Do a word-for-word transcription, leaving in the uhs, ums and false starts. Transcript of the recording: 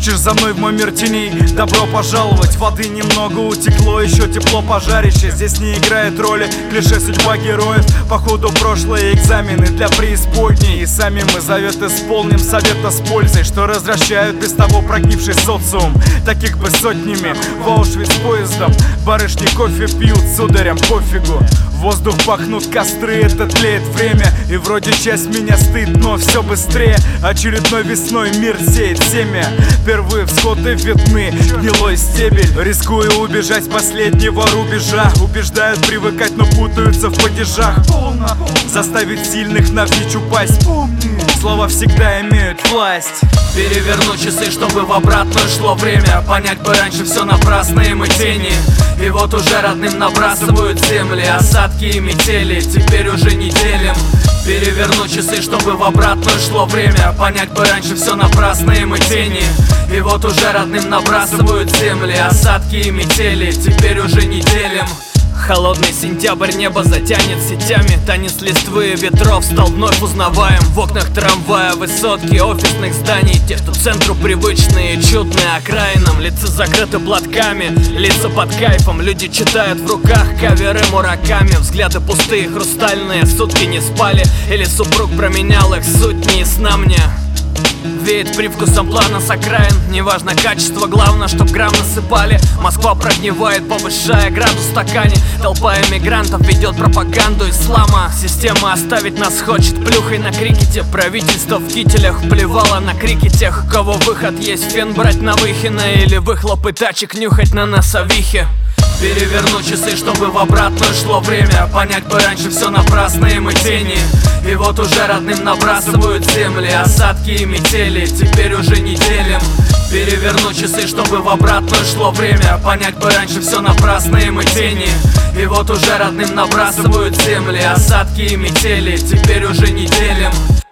Хочешь за мной в мой мир теней? Добро пожаловать. Воды немного утекло, еще тепло пожарище. Здесь не играет роли клише судьба героев. Походу прошлые экзамены для преисподней. И сами мы завет исполним, совета с пользой, что развращают без того прогнивший социум. Таких бы сотнями в Аушвиц поездом. Барышни кофе пьют, сударям пофигу. В воздух пахнут костры, это тлеет время. И вроде часть меня стыд, но все быстрее. Очередной весной мир сеет семя. Первые всходы видны, гнилой стебель. Рискую убежать с последнего рубежа. Убеждают привыкать, но путаются в падежах. Заставить сильных навстречу упасть. Слова всегда имеют власть. Переверну часы, чтобы в обратную шло время. Понять бы раньше все напрасные мы тени. И вот уже родным набрасывают земли. Осадки и метели, теперь уже не делим. Переверну часы, чтобы в обратную шло время. Понять бы раньше все напрасные мы тени. И вот уже родным набрасывают земли. Осадки и метели, теперь уже не делим. Холодный сентябрь, небо затянет сетями. Танец листвы ветров стал вновь узнаваем. В окнах трамвая высотки офисных зданий. Те, что центру привычные, чудные окраинам. Лица закрыты платками, лица под кайфом. Люди читают в руках каверы Мураками. Взгляды пустые, хрустальные, сутки не спали. Или супруг променял их, суть не ясна мне. Веет привкусом плана с окраин. Неважно качество, главное, чтоб грамм насыпали. Москва прогнивает, повышая градус в стакане. Толпа эмигрантов ведет пропаганду ислама. Система оставить нас хочет плюхой на крикете. Правительство в кителях плевало на крики тех, у кого выход есть. Фен брать на Выхино или выхлопы тачек нюхать на носовихе. Переверну часы, чтобы в обратную шло время. Понять бы раньше все напрасные мы тени. И вот уже родным набрасывают земли. Осадки и метели, теперь уже не делим. Переверну часы, чтобы в обратную шло время. Понять бы раньше все напрасные мы тени. И вот уже родным набрасывают земли. Осадки и метели, теперь уже не делим.